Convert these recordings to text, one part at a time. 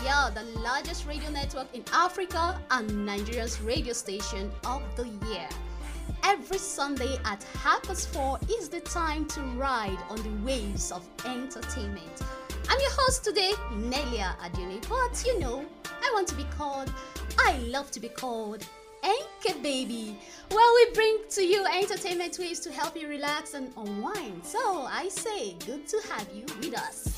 yeah, the largest radio network in Africa and Nigeria's radio station of the year. Every Sunday at 4:30 is the time to ride on the waves of entertainment. I'm your host today, Nelia Adjuni, but I love to be called Enke Baby. Well, we bring to you entertainment waves to help you relax and unwind. So I say, good to have you with us.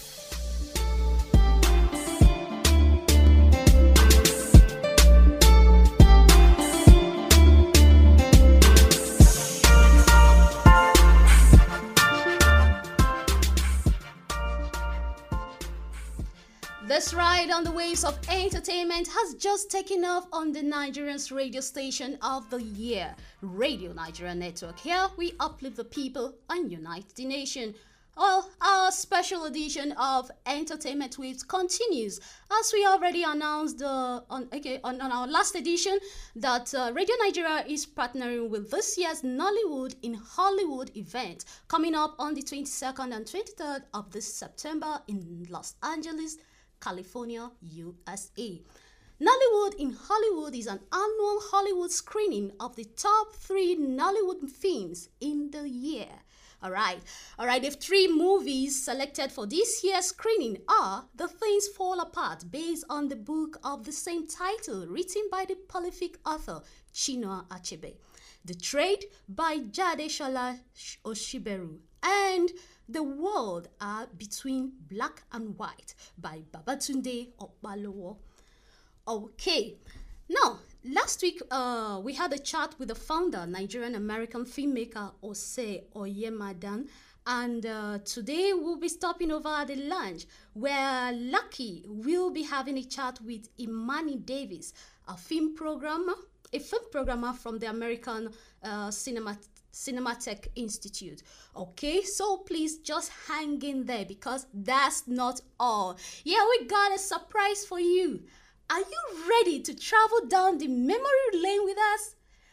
This ride on the waves of entertainment has just taken off on the Nigerian's radio station of the year, Radio Nigeria Network. Here we uplift the people and unite the nation. Well, our special edition of Entertainment Waves continues, as we already announced on our last edition that Radio Nigeria is partnering with this year's Nollywood in Hollywood event coming up on the 22nd and 23rd of this September in Los Angeles, California, USA. Nollywood in Hollywood is an annual Hollywood screening of the top 3 Nollywood films in the year. All right. The 3 movies selected for this year's screening are The Things Fall Apart, based on the book of the same title, written by the prolific author Chinua Achebe, The Trade by Jadeshola Oshiberu, and The World Are Between Black and White by Babatunde Opalowo. Okay, now last week we had a chat with the founder, Nigerian-American filmmaker Ose Oyemadan, and today we'll be stopping over at the lounge where Lucky will be having a chat with Imani Davis, a film programmer from the American Cinematheque Institute. Okay, so please just hang in there because that's not all. Yeah, we got a surprise for you. Are you ready to travel down the memory lane with us?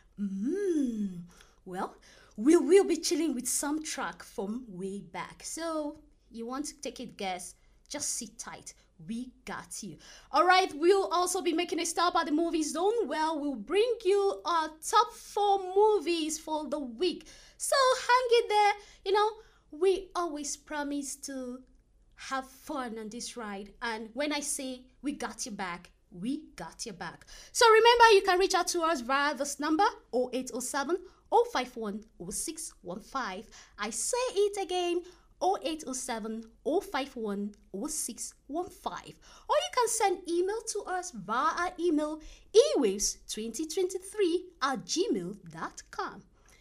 Well, we will be chilling with some track from way back. So you want to take a guess? Just sit tight. We got you. All right, we'll also be making a stop at the movie zone where we'll bring you our top 4 movies for the week. So hang in there. We always promise to have fun on this ride. And when I say we got your back, we got your back. So remember, you can reach out to us via this number 0807 051 0615. I say it again, 0807 051 0615. Or you can send email to us via our email ewaves2023@gmail.com.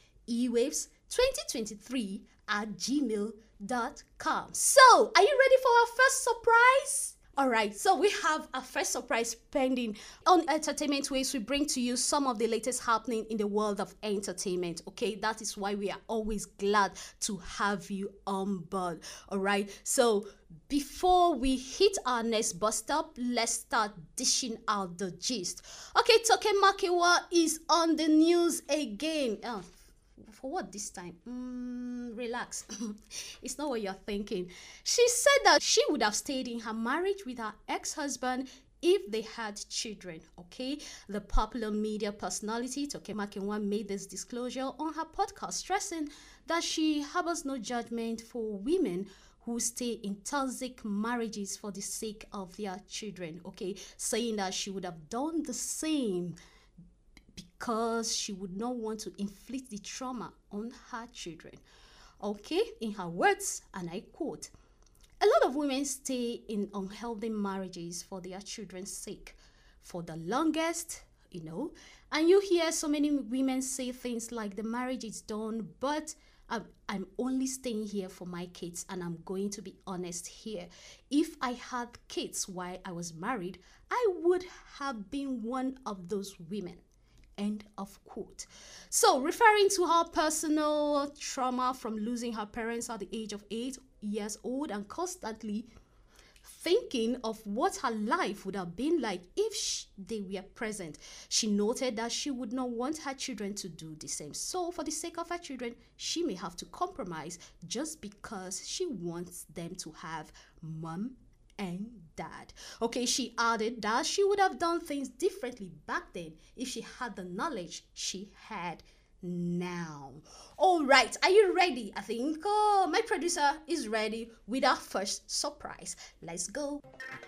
ewaves2023@gmail.com. So, are you ready for our first surprise? All right, so we have a first surprise pending. On Entertainment Waves, we bring to you some of the latest happening in the world of entertainment, okay? That is why we are always glad to have you on board, all right? So before we hit our next bus stop, let's start dishing out the gist. Okay, Toke Makinwa is on the news again. For what this time? Relax. It's not what you're thinking. She said that she would have stayed in her marriage with her ex-husband if they had children, okay? The popular media personality Toke Makinwa made this disclosure on her podcast, stressing that she harbors no judgment for women who stay in toxic marriages for the sake of their children, okay? Saying that she would have done the same because she would not want to inflict the trauma on her children. Okay, in her words, and I quote, "A lot of women stay in unhealthy marriages for their children's sake for the longest, and you hear so many women say things like the marriage is done, but I'm only staying here for my kids, and I'm going to be honest here. If I had kids while I was married, I would have been one of those women." End of quote. So, referring to her personal trauma from losing her parents at the age of 8 years old and constantly thinking of what her life would have been like if they were present, she noted that she would not want her children to do the same. So, for the sake of her children, she may have to compromise just because she wants them to have mom and dad. Okay, she added that she would have done things differently back then if she had the knowledge she had now. All right, are you ready? I think my producer is ready with our first surprise. Let's go.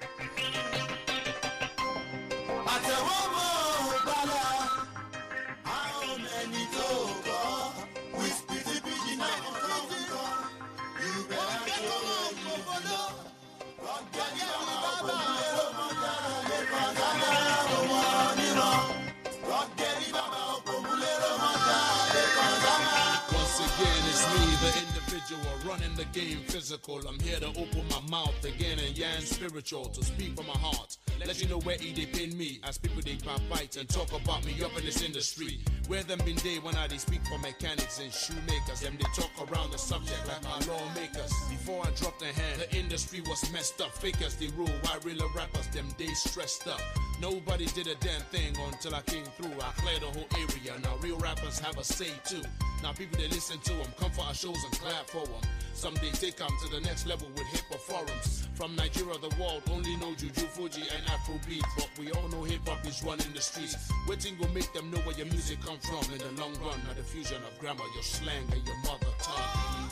Running the game physical. I'm here to open my mouth again and yarn spiritual, to speak from my heart. Let you know where they pin me as people they pop fight and talk about me up in this industry. Where them been day when I they speak for mechanics and shoemakers. Them they talk around the subject like my lawmakers. Before I dropped the hand, the industry was messed up. Fakers they rule, why real rappers them they stressed up. Nobody did a damn thing until I came through. I cleared the whole area. Now real rappers have a say too. Now people they listen to them, come for our shows and clap for them. Someday take them to the next level with hip-hop forums. From Nigeria, the world only know Juju, Fuji and Afrobeat. But we all know hip-hop is running the streets. Waiting will make them know where your music come from. In the long run, now the fusion of grammar, your slang and your mother tongue.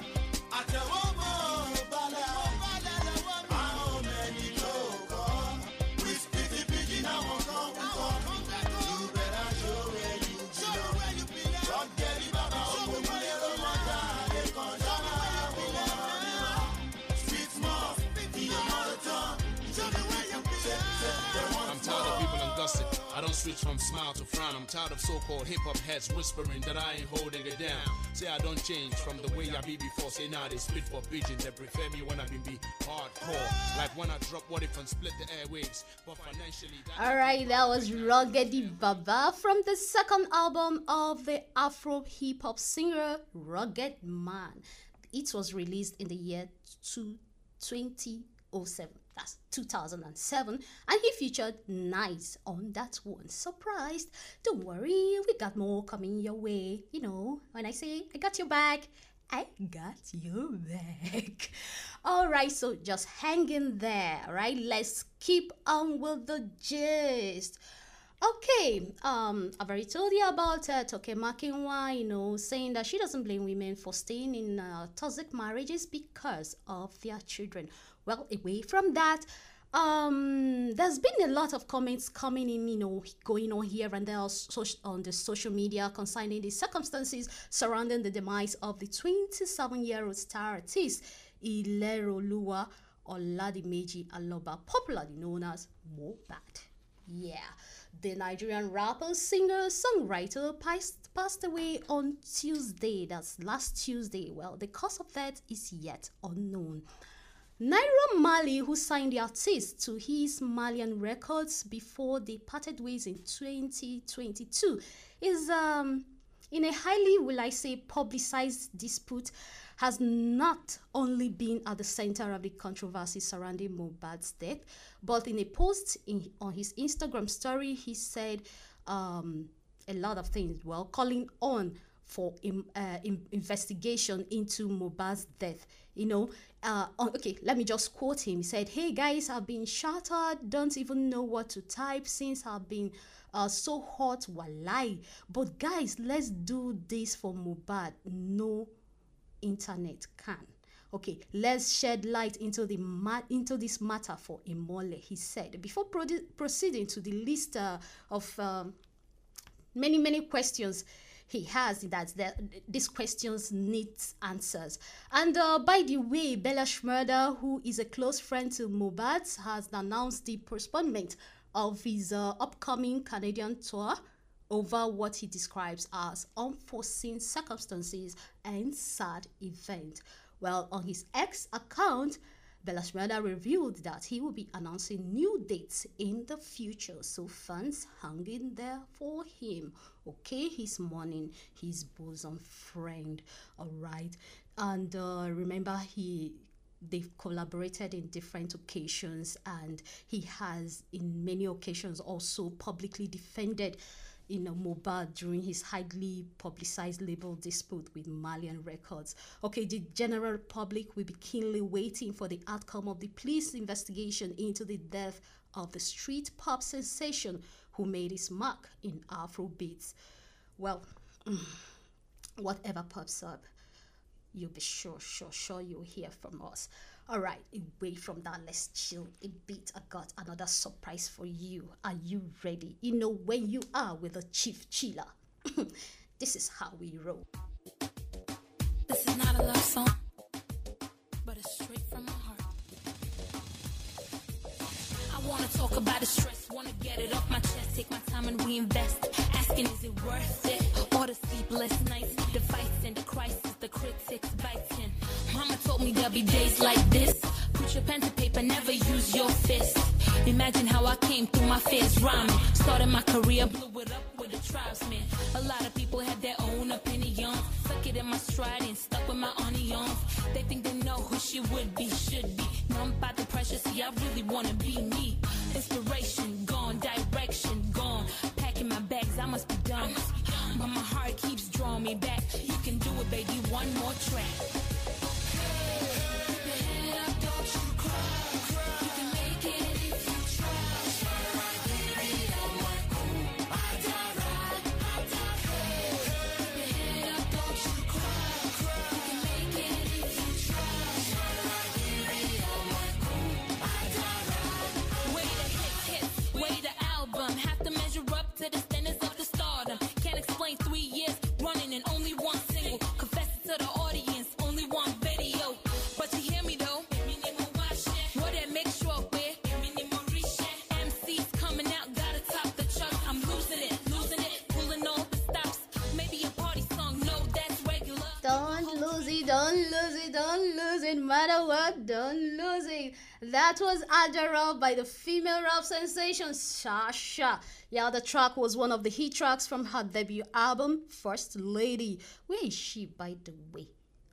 I don't switch from smile to frown. I'm tired of so-called hip-hop heads whispering that I ain't holding it down. Say I don't change from the way I be before. Say now they spit for pigeon. They prefer me when I be hardcore. Like when I drop What If and split the airwaves. But financially... Alright, that was Ruggedy Baba from the second album of the Afro hip-hop singer Rugged Man. It was released in the year 2007. That's 2007, and he featured Nice on that one. Surprised? Don't worry, we got more coming your way. You know, when I say I got your back, I got your back. All right, so just hang in there, right? Let's keep on with the gist. Okay, I've already told you about Toke Makinwa, you know, saying that she doesn't blame women for staying in toxic marriages because of their children. Well, away from that, there's been a lot of comments coming in, you know, going on here and there on the social media concerning the circumstances surrounding the demise of the 27-year-old star artist Ileroluwa Oladimeji Aloba, popularly known as Mohbad. Yeah, the Nigerian rapper, singer, songwriter passed away on Tuesday. That's last Tuesday. Well, the cause of death is yet unknown. Naira Marley, who signed the artist to his Malian Records before they parted ways in 2022, is in a highly, will I say, publicized dispute, has not only been at the center of the controversy surrounding Mohbad's death, but in a post on his Instagram story, he said a lot of things, well, calling on for investigation into Mohbad's death. You know, okay, let me just quote him. He said, "Hey guys, I've been shattered, don't even know what to type since I've been so hot, walai. But guys, let's do this for Mohbad. No internet can. Okay, let's shed light into this matter for Imole," he said. Before proceeding to the list of many questions he has, that these questions need answers. And by the way, Bella Shmurda, who is a close friend to Mohbad, has announced the postponement of his upcoming Canadian tour over what he describes as unforeseen circumstances and sad event. Well, on his X account, Bella Shmurda revealed that he will be announcing new dates in the future, so fans hang in there for him. Okay, he's mourning his bosom friend, all right? And remember, they've collaborated in different occasions, and he has in many occasions also publicly defended Mohbad during his highly publicized label dispute with Malian Records. Okay, the general public will be keenly waiting for the outcome of the police investigation into the death of the street pop sensation who made his mark in Afrobeats. Well, whatever pops up, you'll be sure you'll hear from us. All right, away from that, let's chill a bit. I got another surprise for you. Are you ready? When you are with a chief chiller, this is how we roll. This is not a love song, but it's straight from my heart. I wanna talk about the stress, wanna get it off my chest, take my time and reinvest. Asking, is it worth it? All the sleepless nights, the fights and the crisis, the critics biting. Mama told me there'll be days like this. Put your pen to paper, never use your fist. Imagine how I came through my fears rhyming. Started my career, blew it up with the tribesmen. A lot of people have their own opinions. Stuck it in my stride and stuck with my onions. They think they know who she would be, should be. Numb by the pressure, see I really wanna be me. Inspiration gone, direction gone. Packing my bags, I must be done. But my heart keeps drawing me back. You can do it, baby, one more track. Don't lose it, matter what, don't lose it. That was Adderall by the female rap sensation Sasha. Yeah, the track was one of the hit tracks from her debut album, First Lady. Where is she, by the way?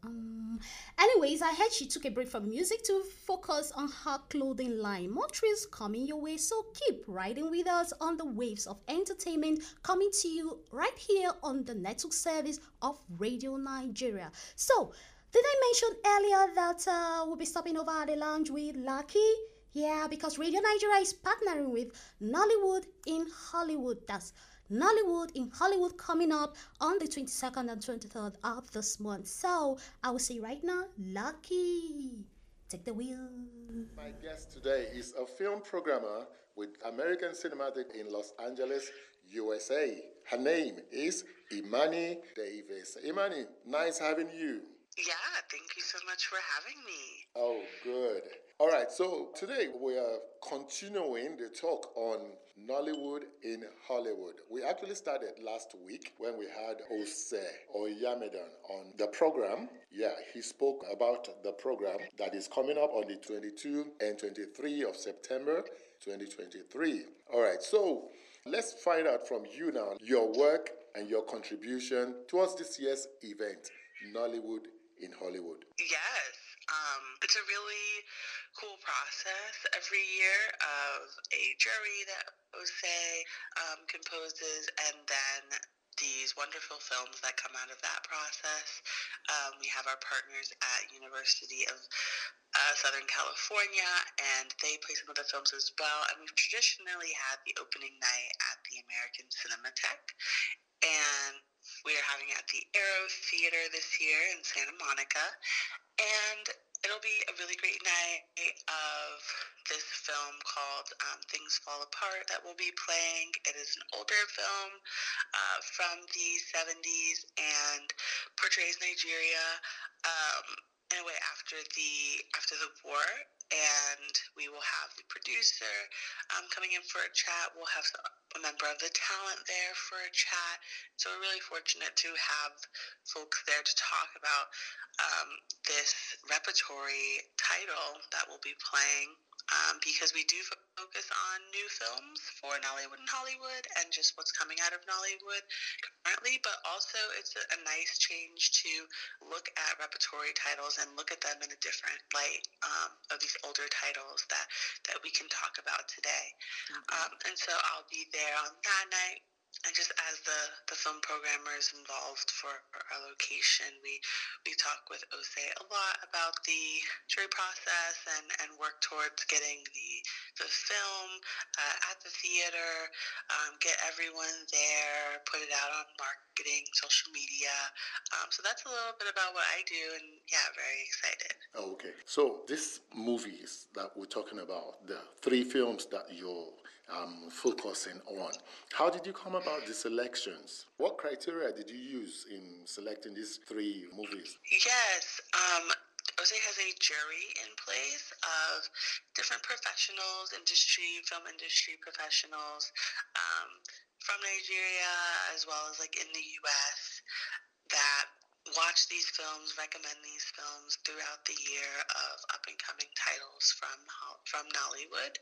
Anyways, I heard she took a break from music to focus on her clothing line. More thrills coming your way, so keep riding with us on the waves of entertainment coming to you right here on the network service of Radio Nigeria. So, did I mention earlier that we'll be stopping over at the lounge with Lucky? Yeah, because Radio Nigeria is partnering with Nollywood in Hollywood. That's Nollywood in Hollywood coming up on the 22nd and 23rd of this month. So I will say right now, Lucky, take the wheel. My guest today is a film programmer with American Cinematic in Los Angeles, USA. Her name is Imani Davis. Imani, nice having you. Yeah, thank you so much for having me. Oh, good. All right, so today we are continuing the talk on Nollywood in Hollywood. We actually started last week when we had Ose Oyamedon on the program. Yeah, he spoke about the program that is coming up on the 22 and 23 of September 2023. All right, so let's find out from you now your work and your contribution towards this year's event, Nollywood in Hollywood. Yes, it's a really cool process every year of a jury that Ose composes, and then these wonderful films that come out of that process. We have our partners at University of Southern California, and they play some of the films as well. And we've traditionally had the opening night at the American Cinematheque, and we are having it at the Aero Theater this year in Santa Monica. And it'll be a really great night of this film called Things Fall Apart that we'll be playing. It is an older film from the 70s and portrays Nigeria in a way after the war. And we will have the producer coming in for a chat. We'll have a member of the talent there for a chat. So we're really fortunate to have folks there to talk about this repertory title that we'll be playing, because we do focus on new films for Nollywood in Hollywood and just what's coming out of Nollywood currently, but also it's a nice change to look at repertory titles and look at them in a different light of these older titles that we can talk about today. Okay. And so I'll be there on that night and just as the film programmers involved for our location, we talk with OSE a lot about the jury process and work towards getting the film at the theater, get everyone there, put it out on marketing, social media. So that's a little bit about what I do, and yeah, very excited. Okay. So these movies that we're talking about, the 3 films that you're focusing on, how did you come about the selections? What criteria did you use in selecting these 3 movies? Yes. OSE has a jury in place of different professionals, film industry professionals from Nigeria as well as like in the U.S. that watch these films, recommend these films throughout the year of up and coming titles from Nollywood,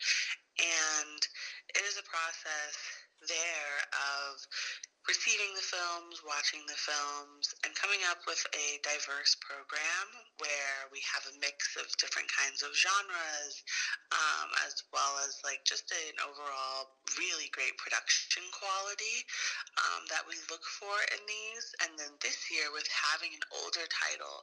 and it is a process there of receiving the films, watching the films, and coming up with a diverse program where we have a mix of different kinds of genres, as well as like just an overall really great production quality that we look for in these. And then this year, with having an older title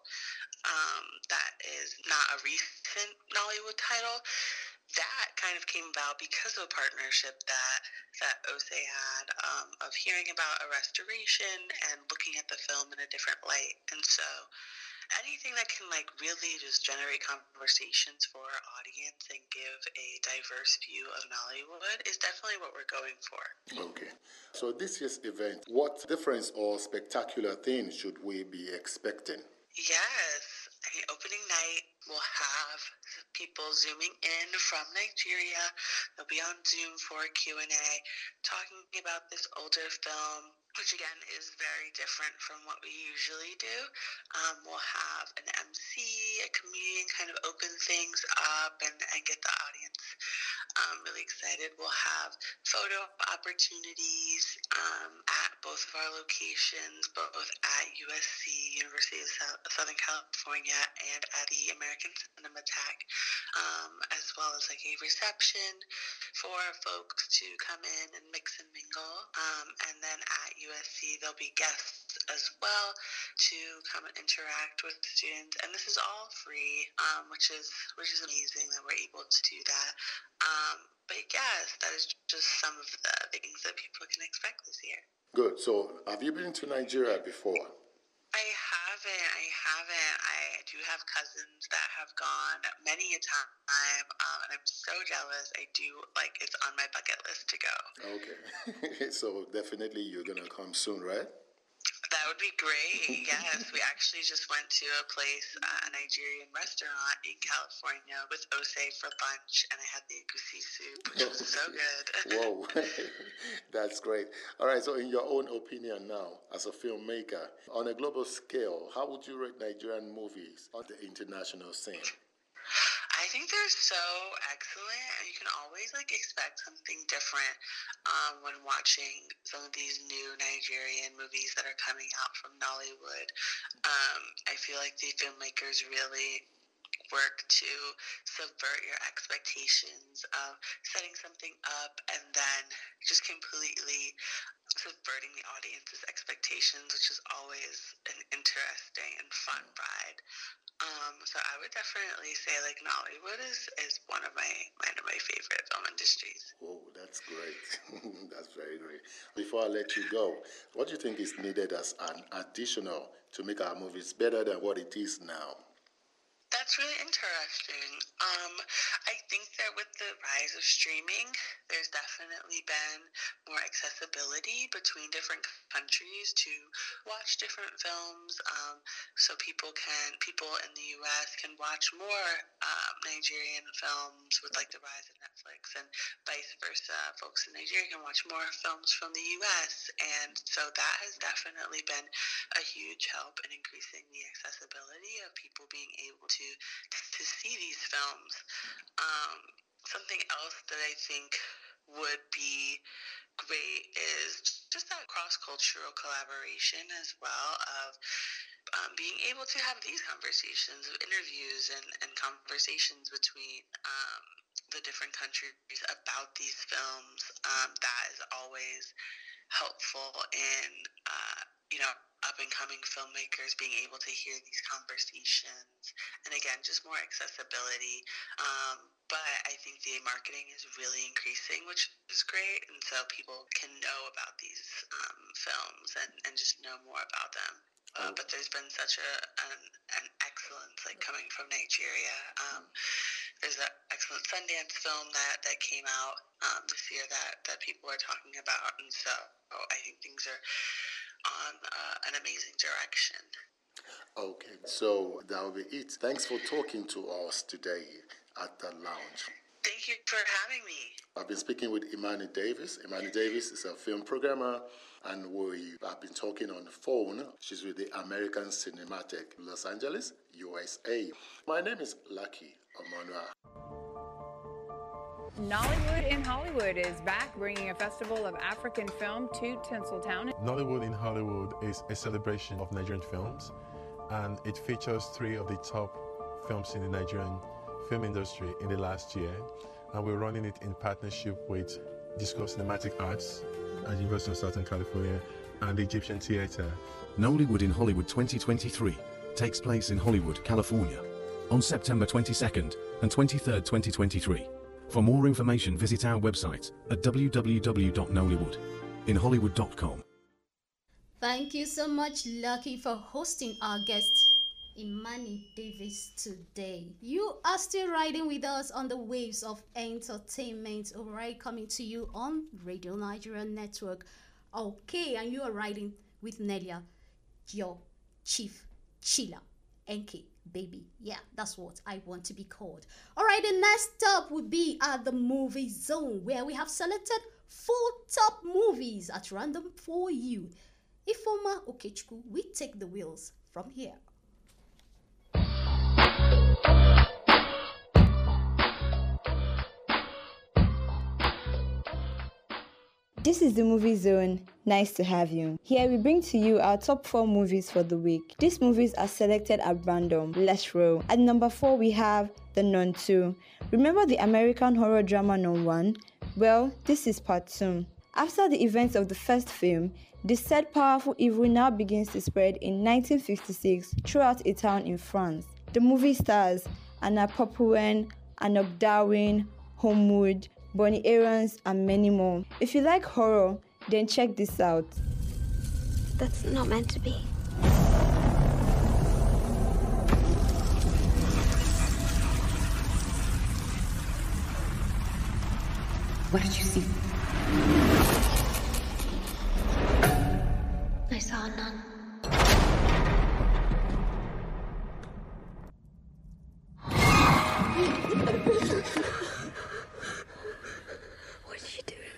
that is not a recent Nollywood title, that kind of came about because of a partnership that OSE had of hearing about a restoration and looking at the film in a different light. And so anything that can like really just generate conversations for our audience and give a diverse view of Nollywood is definitely what we're going for. Okay. So this year's event, what different or spectacular things should we be expecting? Yes. I mean, opening night, we'll have people zooming in from Nigeria. They'll be on Zoom for a Q&A talking about this older film, which again is very different from what we usually do. We'll have an MC, a comedian kind of open things up and get the audience really excited. We'll have photo opportunities at both of our locations, both at USC, University of Southern California, and at the American Cinematheque, as well as like a reception for folks to come in and mix and mingle. And then at USC, there'll be guests as well to come and interact with students. And this is all free, which is amazing that we're able to do that. But yes, that is just some of the things that people can expect this year. Good. So have you been to Nigeria before? I haven't. I do have cousins that have gone many a time, and I'm so jealous. I do, like, it's on my bucket list to go. Okay. So definitely you're going to come soon, right? That would be great. Yes, we actually just went to a place, a Nigerian restaurant in California with OSE for lunch, and I had the egusi soup, which was so good. Whoa, that's great. All right, so in your own opinion now, as a filmmaker, on a global scale, how would you rate Nigerian movies on the international scene? I think they're so excellent, and you can always like expect something different when watching some of these new Nigerian movies that are coming out from Nollywood. I feel like the filmmakers really work to subvert your expectations of setting something up and then just completely subverting the audience's expectations, which is always an interesting and fun ride. So I would definitely say like Nollywood is one of my favorite film industries. Oh, that's great. That's very great. Before I let you go, what do you think is needed as an additional to make our movies better than what it is now? That's really interesting. I think that with the rise of streaming, there's definitely been more accessibility between different countries to watch different films. So people in the U.S. can watch more Nigerian films with like the rise of Netflix, and vice versa. Folks in Nigeria can watch more films from the U.S. And so that has definitely been a huge help in increasing the accessibility of people being able to see these films. Something else that I think would be great is just that cross-cultural collaboration as well of being able to have these conversations of interviews and conversations between the different countries about these films. That is always helpful in, up-and-coming filmmakers being able to hear these conversations. And again, just more accessibility. But I think the marketing is really increasing, which is great. And so people can know about these films and just know more about them. But there's been such an excellence, like, coming from Nigeria. There's an excellent Sundance film that came out this year that people are talking about. And so I think things are on an amazing direction. Okay, so that will be it. Thanks for talking to us today at the lounge. Thank you for having me. I've been speaking with Imani Davis. Imani Davis is a film programmer, and we have been talking on the phone. She's with the American Cinematheque, Los Angeles, USA. My name is Lucky Omonua. Nollywood in Hollywood is back, bringing a festival of African film to Tinseltown. Nollywood in Hollywood is a celebration of Nigerian films, and it features 3 of the top films in the Nigerian film industry in the last year. And we're running it in partnership with Disco Cinematic Arts at University of Southern California and the Egyptian Theatre. Nollywood in Hollywood 2023 takes place in Hollywood, California on September 22nd and 23rd, 2023. For more information, visit our website at www.nollywoodinhollywood.com. Thank you so much, Lucky, for hosting our guest, Imani Davis, today. You are still riding with us on the waves of entertainment, alright, coming to you on Radio Nigeria Network. Okay, and you are riding with Nelia, your chief chiller, NK. Baby, yeah, that's what I want to be called. All right, the next stop would be at the movie zone, where we have selected 4 top movies at random for you. Ifoma Okechukwu, we take the wheels from here. This is the Movie Zone. Nice to have you. Here we bring to you our top 4 movies for the week. These movies are selected at random. Let's roll. At number 4 we have The Nun 2. Remember the American horror drama Nun 1? Well, this is part 2. After the events of the first film, the said powerful evil now begins to spread in 1956 throughout a town in France. The movie stars Anna Popplewell, Anok Darwin, Homewood, Bonnie Aarons, and many more. If you like horror, then check this out. That's not meant to be. What did you see? I saw a nun. What's she doing?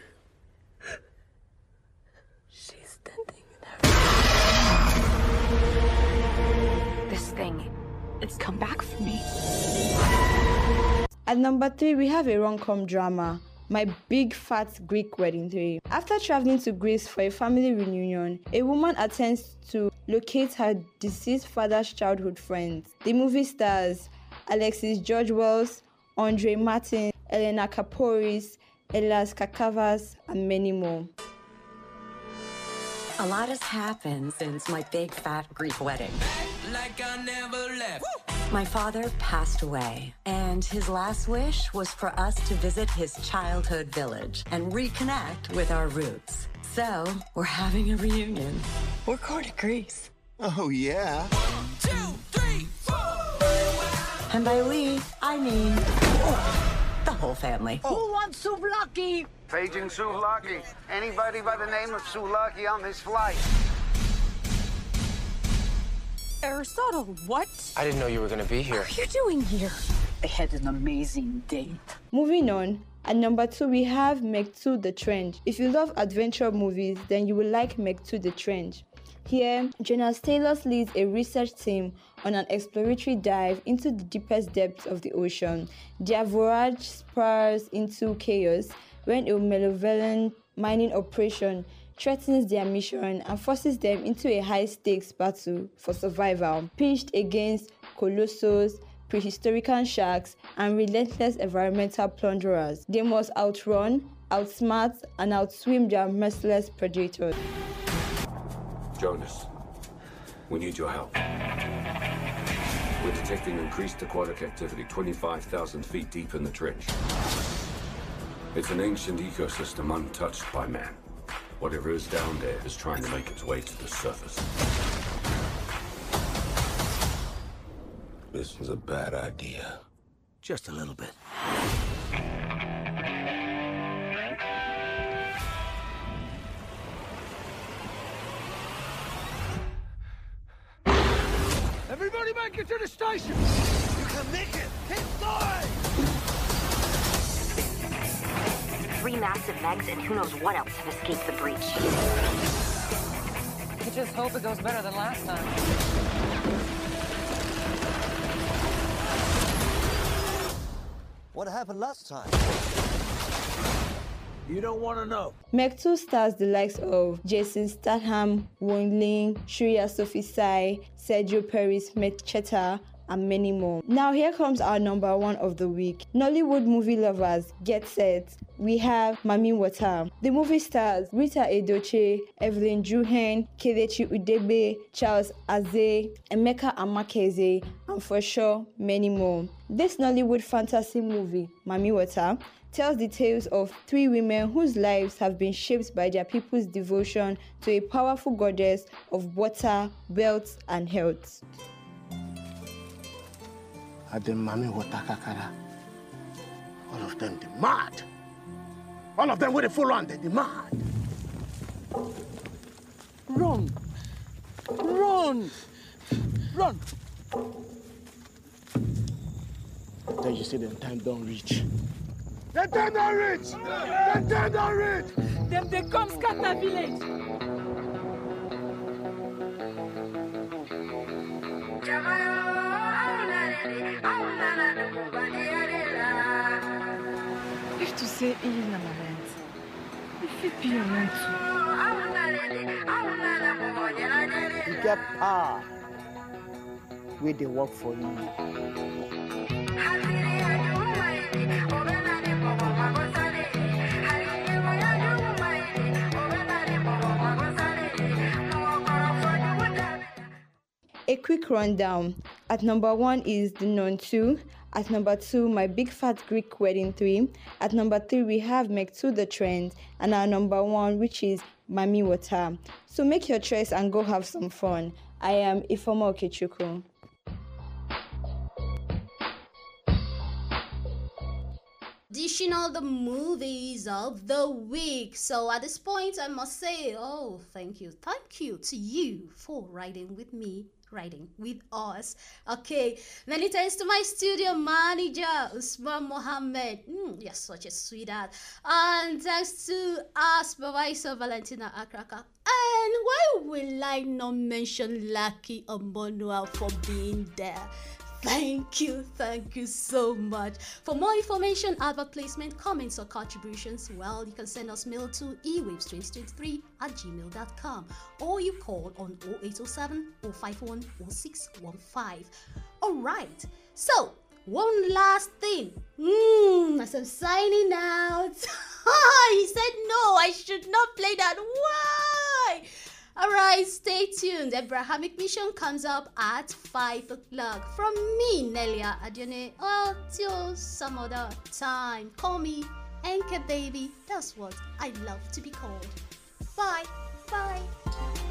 She's standing there. This thing, it's come back for me. At number 3, we have a rom-com drama, My Big Fat Greek Wedding 3. After traveling to Greece for a family reunion, a woman attempts to locate her deceased father's childhood friends. The movie stars Alexis George Wells, Andre Martin, Elena Kaporis, Elias Kakavas, and many more. A lot has happened since my big fat Greek wedding. Like I never left. My father passed away, and his last wish was for us to visit his childhood village and reconnect with our roots. So, we're having a reunion. We're going to Greece. Oh, yeah. 1, 2, 3, 4. And by we, I mean the whole family. Who wants souvlaki? Paging souvlaki. Anybody by the name of souvlaki on this flight? Aristotle, what? I didn't know you were going to be here. What are you doing here? I had an amazing date. Moving on, at number 2 we have Meg 2 The Trench. If you love adventure movies, then you will like Meg 2 The Trench. Here, Jonas Taylor leads a research team on an exploratory dive into the deepest depths of the ocean. Their voyage spirals into chaos when a malevolent mining operation threatens their mission and forces them into a high-stakes battle for survival, pitched against colossus, prehistoric sharks, and relentless environmental plunderers. They must outrun, outsmart and outswim their merciless predators. Jonas, we need your help. We're detecting increased aquatic activity 25,000 feet deep in the trench. It's an ancient ecosystem untouched by man. Whatever is down there is trying to make its way to the surface. This was a bad idea. Just a little bit. Everybody make it to the station! You can make it! Keep going! 3 massive megs and who knows what else have escaped the breach. I just hope it goes better than last time. What happened last time? You don't want to know. Meg 2 stars the likes of Jason Statham, Wong Ling, Shreya Sophie Sai, Sergio Perez Mecheta, and many more. Now here comes our number 1 of the week. Nollywood movie lovers, get set. We have Mami Wata. The movie stars Rita Edochie, Evelyn Juhen, Kelechi Udebe, Charles Aze, Emeka Amakeze, and for sure, many more. This Nollywood fantasy movie, Mami Wata, tells the tales of 3 women whose lives have been shaped by their people's devotion to a powerful goddess of water, wealth, and health. Mami Wata Kakara. All of them, they're mad. All of them with a full on, they're mad. Run! Run! Run! Then you see them time don't reach. The time don't reach! The time don't reach! Them they come scatter village. If tu sais, il n'a malade. Il fait pire en You get power where they work for you. A quick rundown. At number 1 is The Nun 2. At number 2, My Big Fat Greek Wedding 3. At number 3, we have Meg 2 The Trend. And our number 1, which is Mami Wata. So make your choice and go have some fun. I am Ifoma Okechukwu. Dishing all the movies of the week. So at this point, I must say, oh, thank you to you for riding with me, riding with us. Okay, many thanks to my studio manager, Usman Mohammed. You're such a sweetheart. And thanks to our supervisor, Valentina Akraka. And why will I not mention Lucky Omonua for being there? Thank you so much. For more information, advert placement, comments, or contributions, well, you can send us mail to ewaves2023@gmail.com or you call on 0807 051 0615. Alright, so one last thing. As I'm signing out, he said no, I should not play that. Why? Alright, stay tuned. The Abrahamic Mission comes up at 5 o'clock. From me, Nelia Adione, until some other time. Call me Enke Baby. That's what I love to be called. Bye. Bye.